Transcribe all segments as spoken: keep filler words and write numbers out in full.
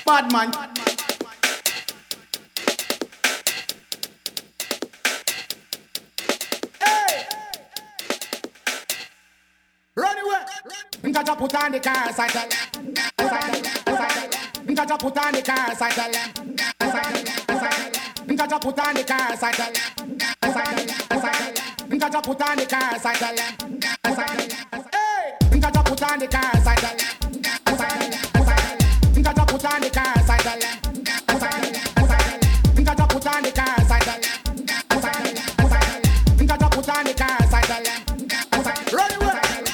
Bad man. Hey! Run away! Jaja put on the car, cycle. Jaja put on the car, cycle. Jaja put on the car, cycle. Jaja put on the car, cycle. Hey! Jaja put on the car, cycle. Jaja put on the car, cycle. Jaja put on the car, cycle. Jaja put on the car, cycle. Run away!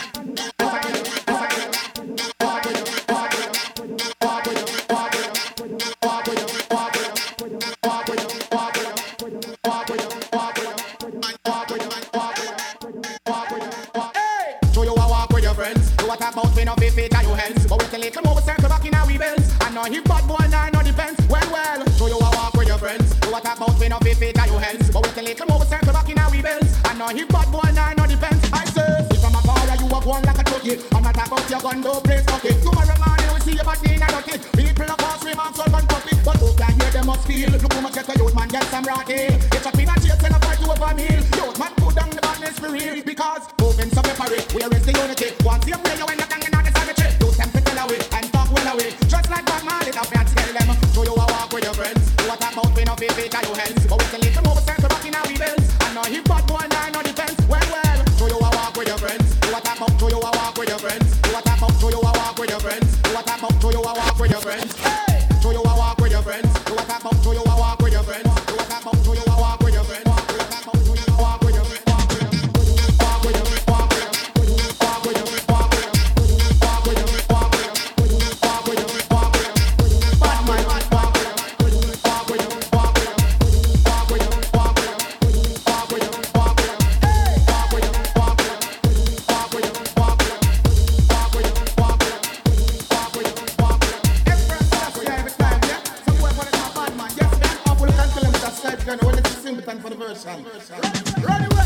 About we no be fake and you hands, but we can little more circle back in our bells. And now he bad boy now no depends. Well well, show you a walk with your friends. You what about we no be fake and you hands, but we can little more circle back in our bells. And now he bad boy now no depends. I say, if I'm a baller you a go on like a turkey. I'm not about your gun, don't play fuck it. Tomorrow morning we see your body in a dirty. People are pass remarks all gun puppy, but who can hear them must feel. Look how much check a youth man get some ratty. It's a pin and chase and a fight to over meal. Youth man put down the badness for real, because moving some separate. Where is the unity? Once you play you end up hanging on the cemetery. Do them to tell away and talk well away. Just like Bob Marley, I can't tell them. Show you a walk with your friends. You what about we no be fake and you hands, but we can little more circle back in our bells. And now he bad boy now no defense. Well well, show you a walk with your friends. You what about show you a walk with your friends. You what about show you a walk with your friends. You what about show you a walk with your friends. Hey, show you a walk with your friends. You what about show you a walk with your friends. You what about show you a walk with your friends. You what about show you a walk with your friends. Walk with your friends. Walk with your friends. Walk with your friends. Walk with your friends. Walk with your friends. Walk with your friends. Walk with your friends. Walk with your friends. Bad man. Walk with your friends. Walk with your friends. Walk with your friends. Walk with your friends. Walk with your friends. Walk with your friends. Walk with your friends. Hey. Walk with your friends. Walk with your friends. Walk with your friends. Walk with your friends. Walk with your friends. Walk with your friends. Walk with your friends. Walk with your friends. Every that's yeah, every time, yeah. Some boy call it my bad man. Yes, man. Awful and tell him it's a side gun. Well, it's a sympathy for the version. Run away.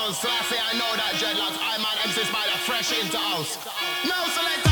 house. So I say I know that dreadlocks. I man M C Spider fresh into house. No selector.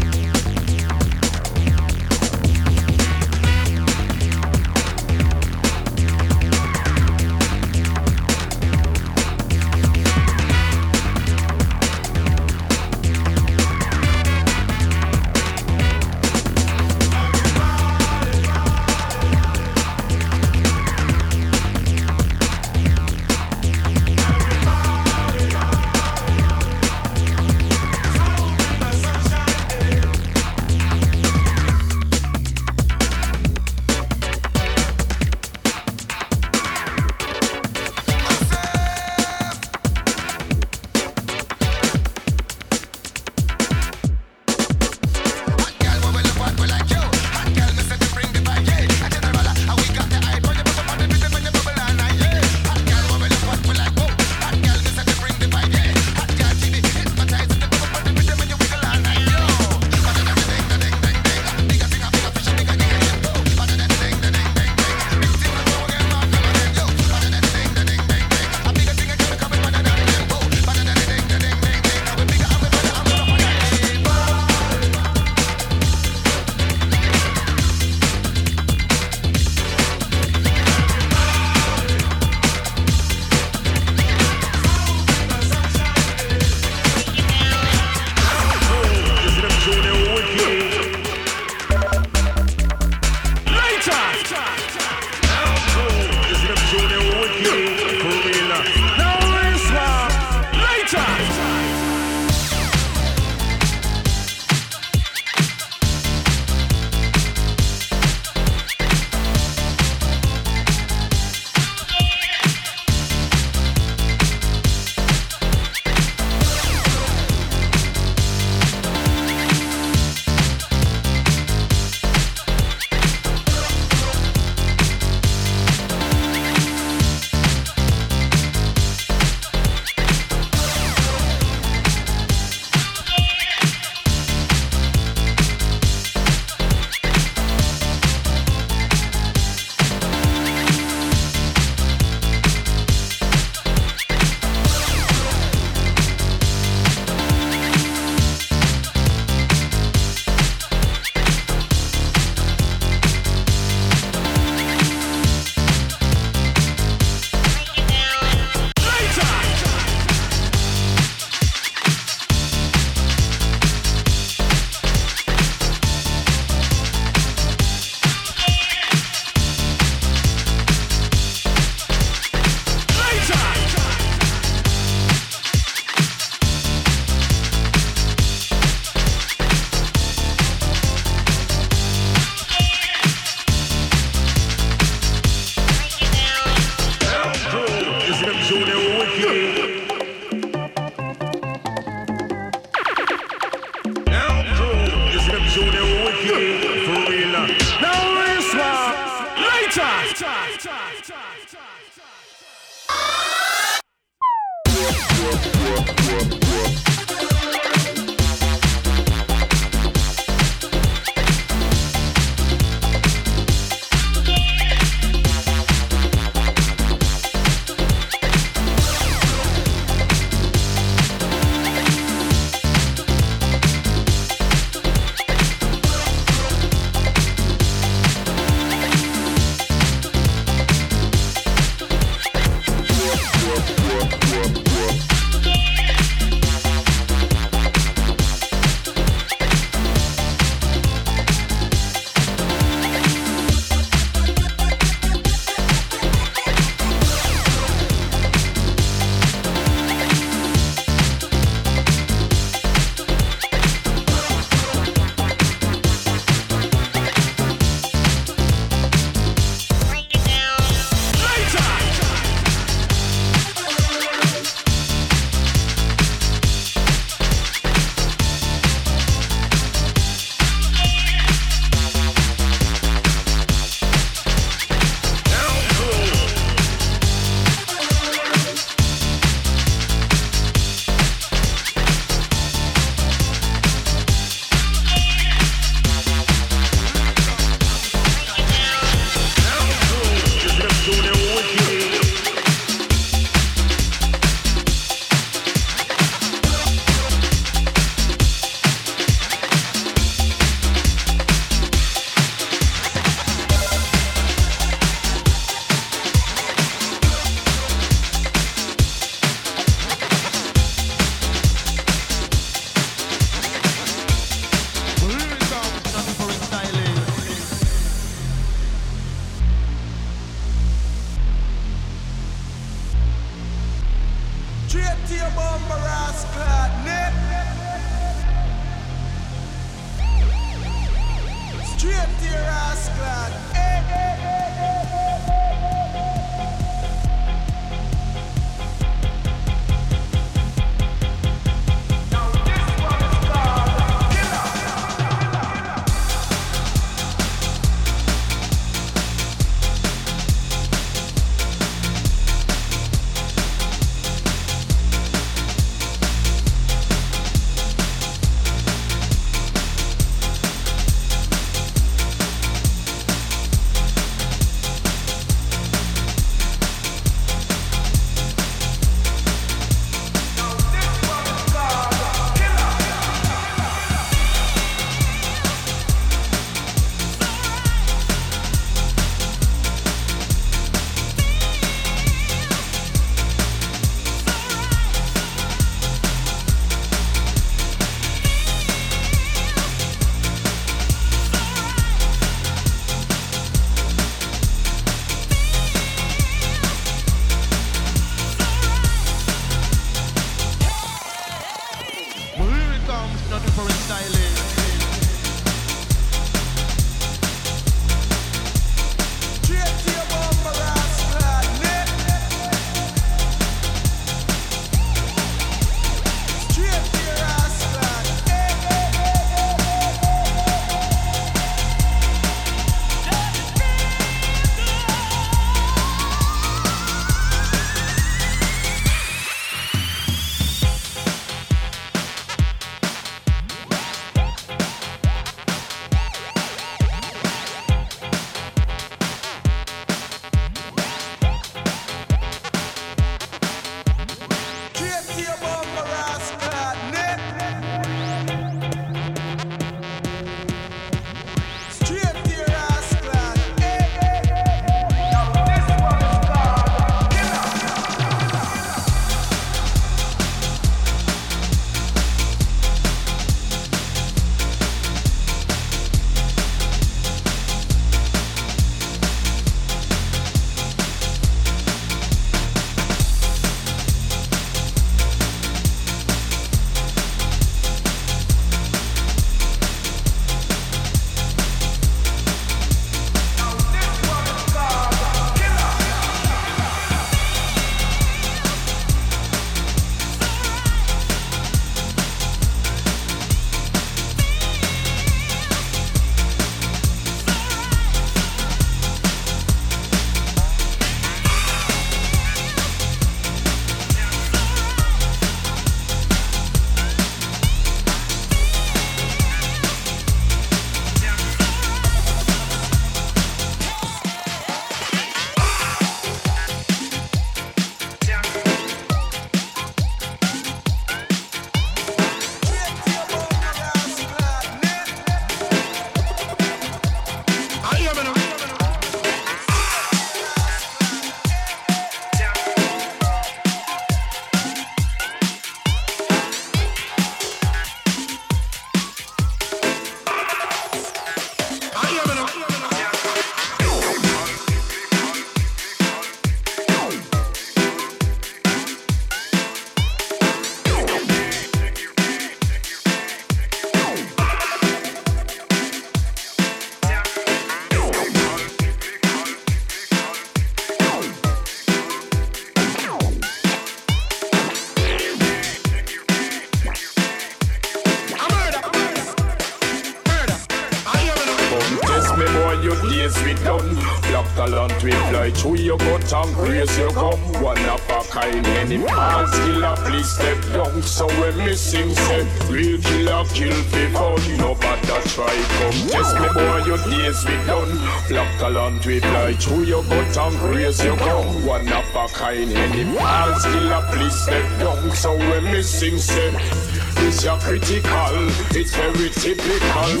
and grace you come. One of a kind, any past killer, please step down. So when me sing, say, real killer, kill people. You know but that try come. Test me boy, your days we done. Black talent we fly through your gut and grace you come. One of a kind, any past killer, please step down. So when me sing, say, it's your critical, it's very typical.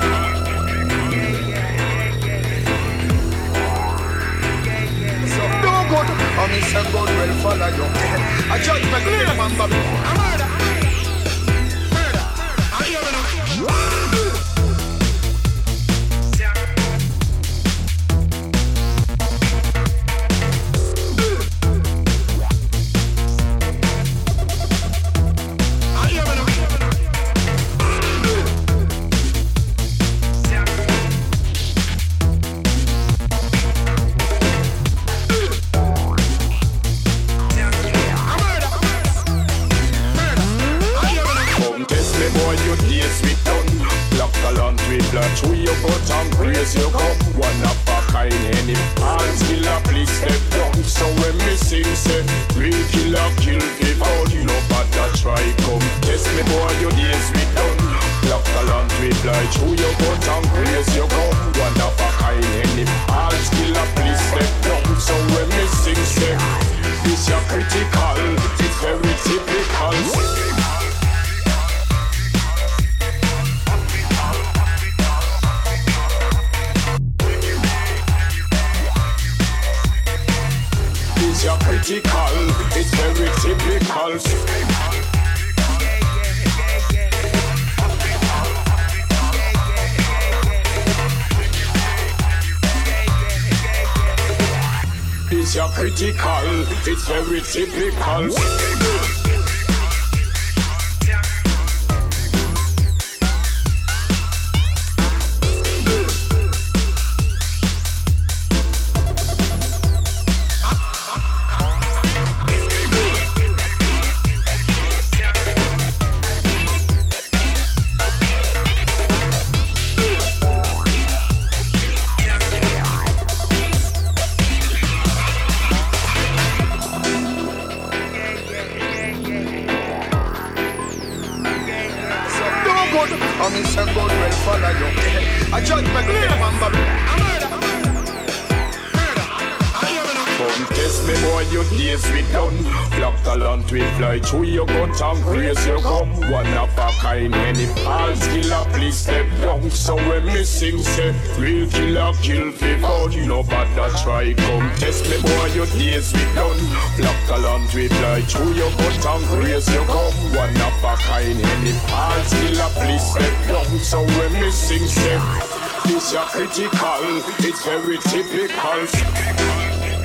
Good, and me say God will follow you. I judge me clear, man, but I'm murder, murder. I hear me now. Through your butt and grace you come. One of a kind, any hands killer, please step down. So when me sing, say, real killer, kill people. You know but that try come. Test me boy, your days we done. Black talent we fly through your butt and grace you come. One of a kind, any hands killer, please step down. So when me sing, say, this your critical, it's very typical. You're critical, it's very typical. It's your critical, it's very typical. And me say God will follow you. I judge me clear, man, but I'm murder, murder. I hear me now. Come test me boy, your days we done. Black talent we fly through your gut and grace you come. One of a kind, any false killer, please step down. So when me sing, say, real killer, kill people. You know but that try come. Test me boy, your days we done. Black talent we fly through your gut and grace you come. One of a kind, any false killer, please step down. So when me sing, say, this your critical, it's very typical.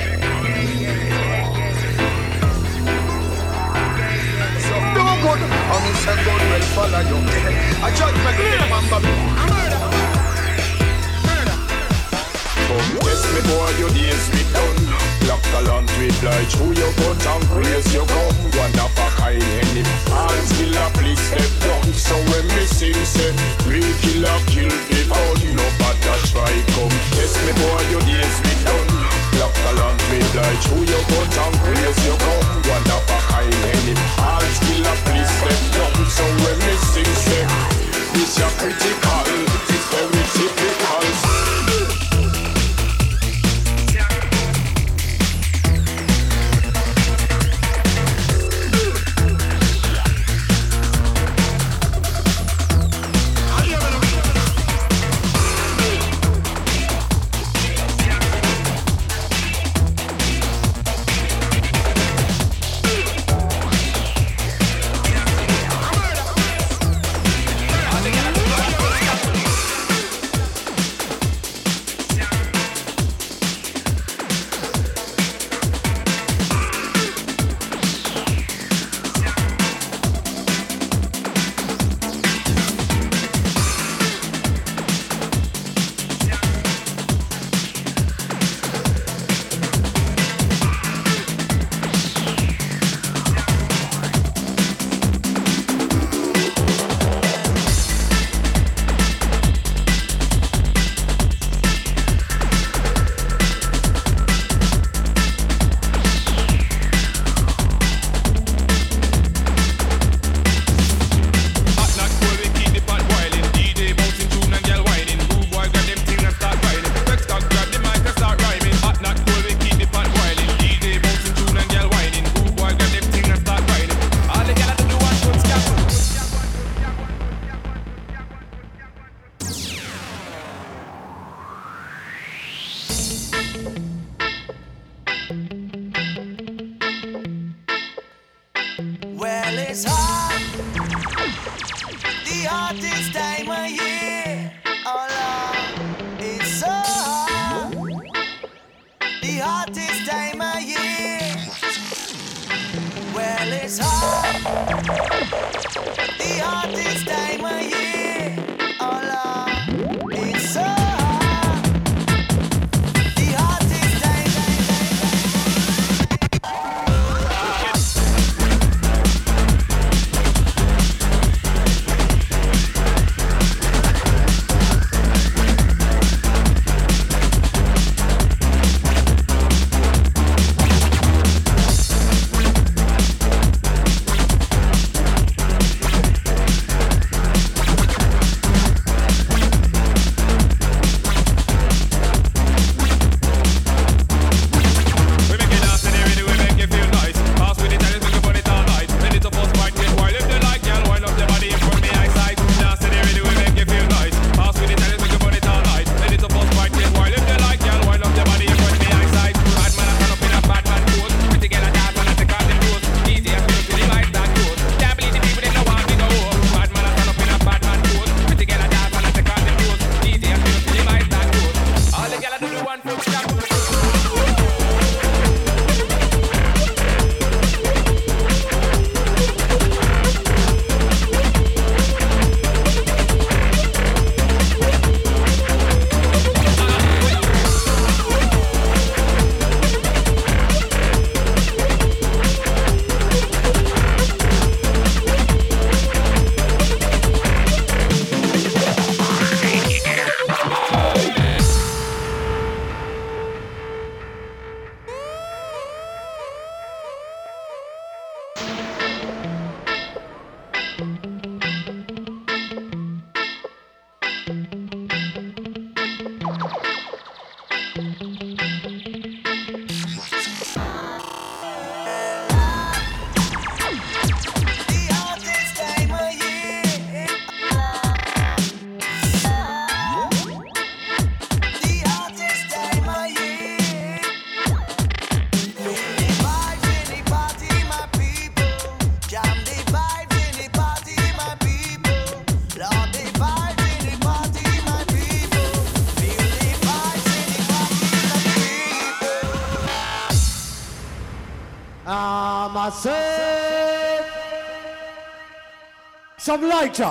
Good, and me say God will follow you. I judge me clear, man, but I'm murder, murder. Come test me boy, your days we done. Black talent we fly through your gut and grace you come. One of a kind, any hands killer, please step down. So when me sing, say, real killer, kill people. You know but that try come. Test me boy, your days we done. Black talent we fly through your gut and grace you come. One of a kind, any hands killer, please step down. So when me sing, say, this your critical, it's very typical. it's hot, the hottest time of year. Oh Lord, it's so hot, the hottest time of year. Well, it's hot, the hottest time of year. Oh Lord, it's so hot, the hottest time, time, time, Some lighter.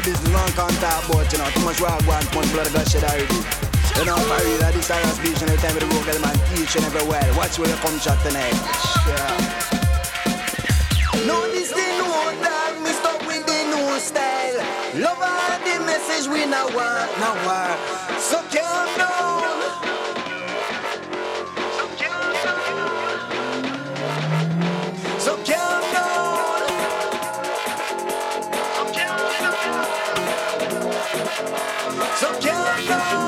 business, man can't talk about, you know. Too much rock, one, too much blood, got shit already. You know, for real, this Iron Speech and every time with the road, man, each and every while. Watch where you come chat tonight. Yeah. No, this they know that me stop with the new style. Love all the message we now want, now want. So calm down. So calm down. So calm down.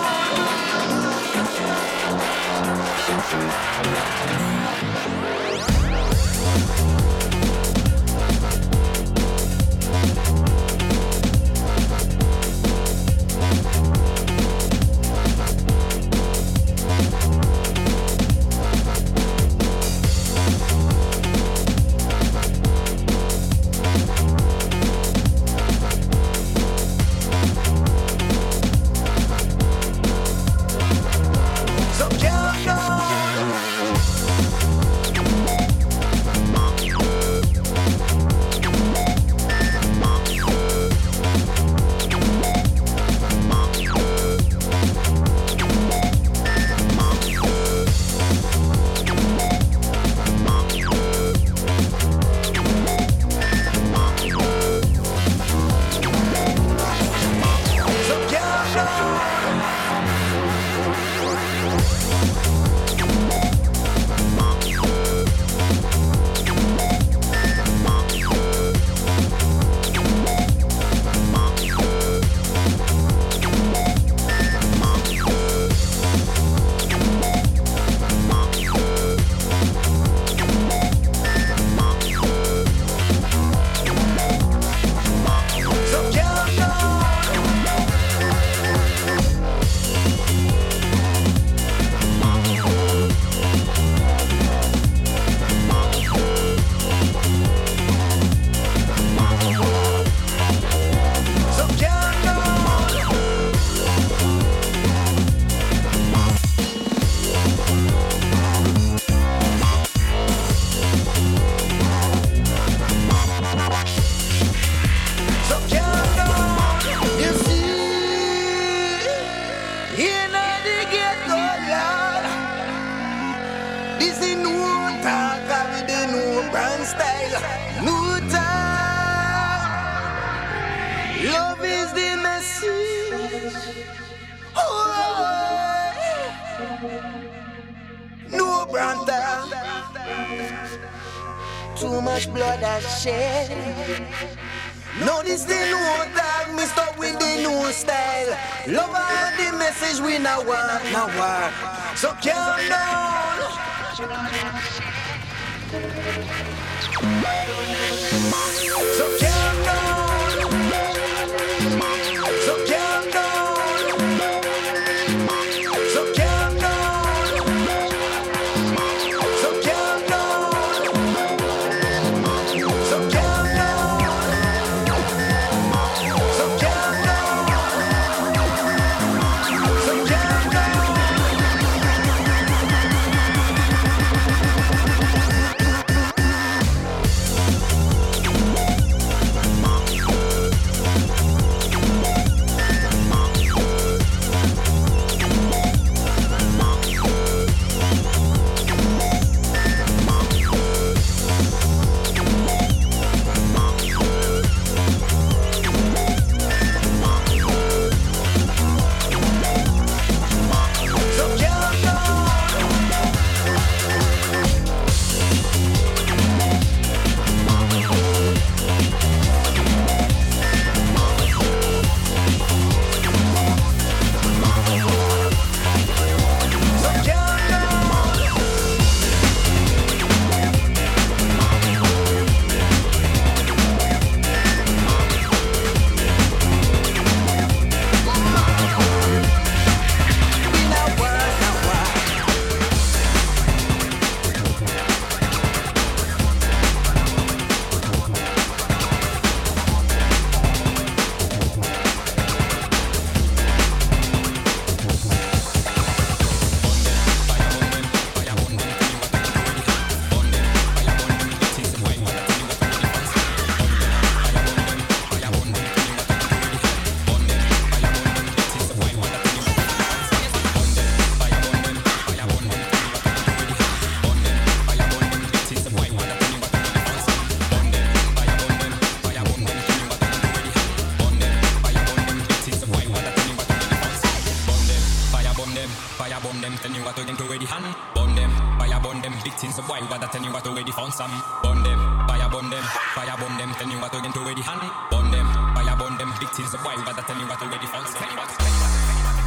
Too much blood has shed. No, this the new tag, me stop with the new style. Love all the message we now want, now want. So calm down. So calm down. So calm down. So calm down. So calm down. So calm down. So calm down. So calm down. them, tell you what to them to ready hand. Burn them, fire burn them, big things of why, but I tell you what to ready found some. Burn them, fire burn them, fire burn them, tell you what to them to ready hand. Burn them, fire burn them, big things of why, but I tell you what to ready found some. Tell you what, tell you what.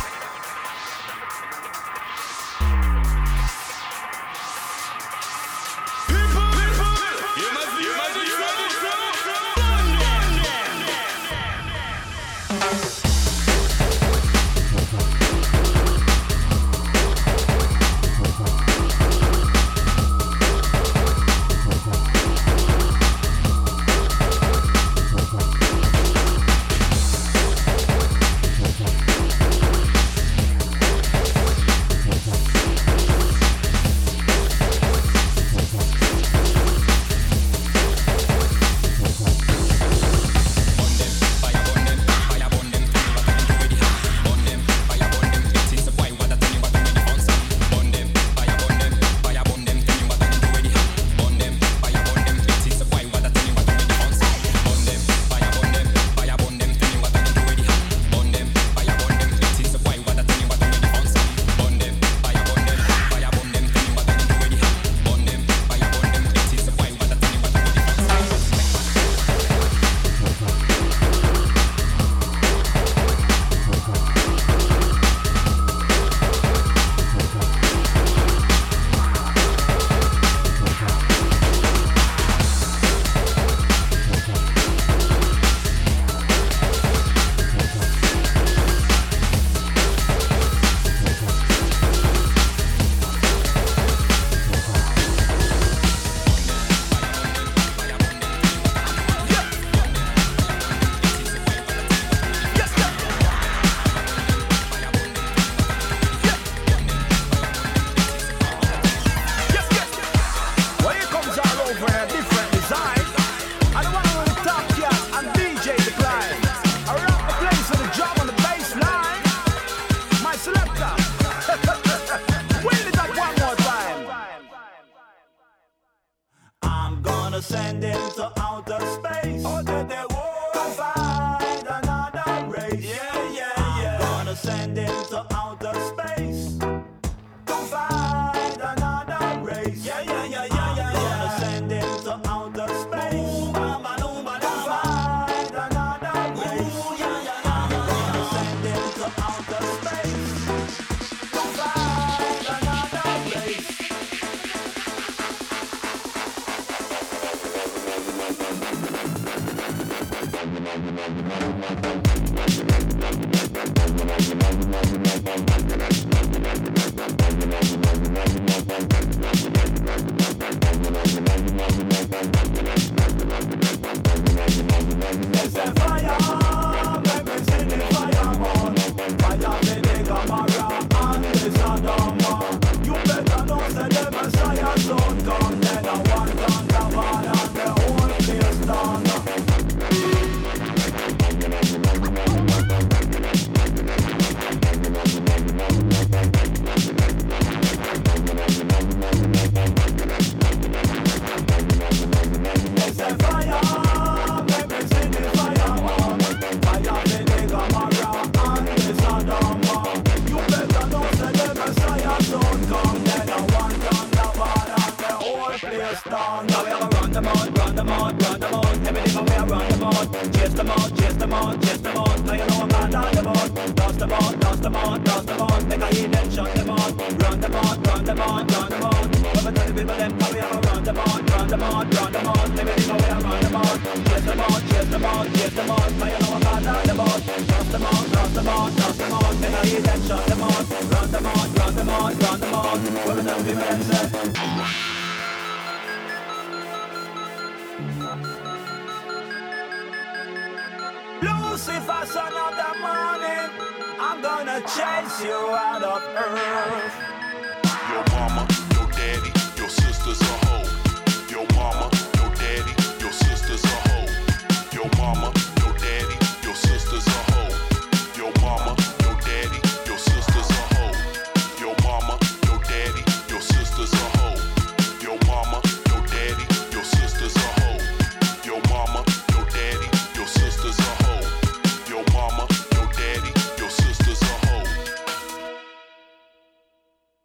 Lucifer, son of the morning, I'm gonna chase you out of earth. Your mama, your daddy, your sister's a hoe. Your mama, your daddy, your sister's a hoe. Your mama, your daddy, your sister's a hoe. Your mama, your daddy, your sister's a hoe. Your mama, your daddy, your sister's a hoe. Your mama, your daddy, your sister's a hoe. Your mama, your daddy, your sister's a hoe. Your mama, your daddy, your sister's a hoe.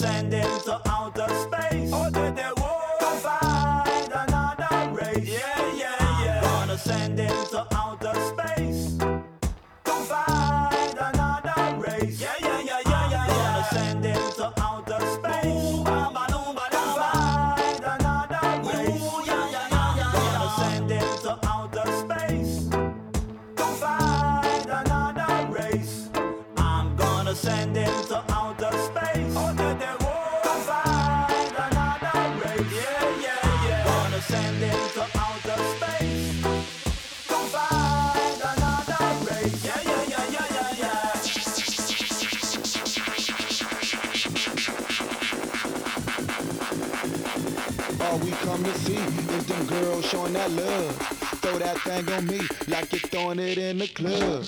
send him to outer space. Oh, did they want to find another race? Yeah, yeah, yeah. I'm gonna send him to outer space to find another race. Yeah, yeah, yeah, yeah, yeah. I'm gonna send him to outer space. Ooh, ba, ba, doo, ba, to find another race. Ooh, yeah, yeah, yeah, yeah. I'm gonna send him to outer space to find another race. I'm gonna send him to outer space. Oh, did they want to find another race? Yeah, yeah, yeah. Gonna send him to outer space to find another race. Yeah, yeah, yeah, yeah, yeah, yeah. All we come to see is them girls showing that love. Throw that thing on me like you're throwing it in the club.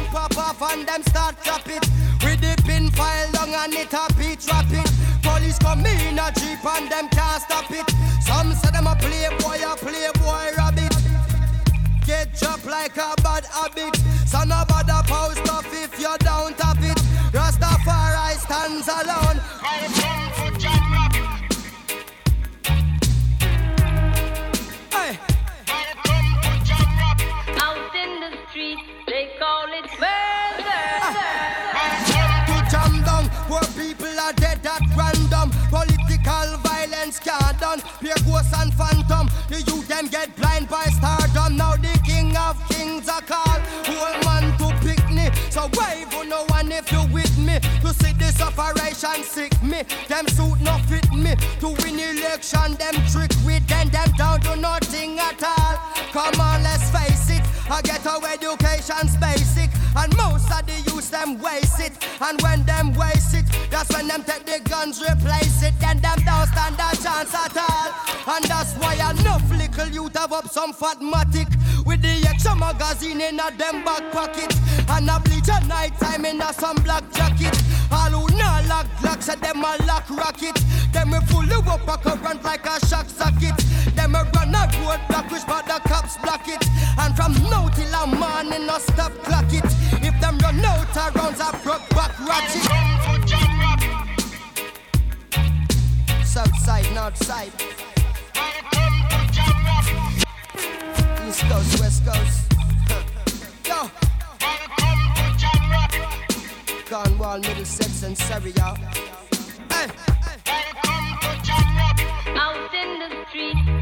and them start drop it. With the pin file long and it a beat rapid. Police come So me in a Jeep and them can't stop it. Some say them a playboy, a playboy rabbit. Get dropped like a bad habit. So no bother post off if you don't have it. Rastafari stands alone. Hey. Out in the street, they call it murder. To jam down, poor people are dead at random. Political violence can't done. Pure ghosts and phantom. The youth them get blind by stardom. Now the king of kings are called. Whole man to pick me. So wave on no one if you with me. To see this operation sick me. Them suit no fit me. To win election, them trick with them. Them down to nothing at all. Come on, let's face it. I get our education's basic. And most of the youth them waste it. And when them waste it, that's when them take the guns, replace it. Then them don't stand a chance at all. And that's why enough little youth have up some fatmatic. With the extra magazine in a them back pocket. And a bleach at night time in a some black jacket. All who not lock glocks at them a lock rocket. Them we fully up a current like a shock socket. Them a run a road block which but the cops block it. And from now till a morning no stop clock it. If them run out of rounds a broke back ratchet. South side, north side. East coast, west coast. Yo. Cornwall, Middlesex and Surrey, yo. Hey. Out in the street,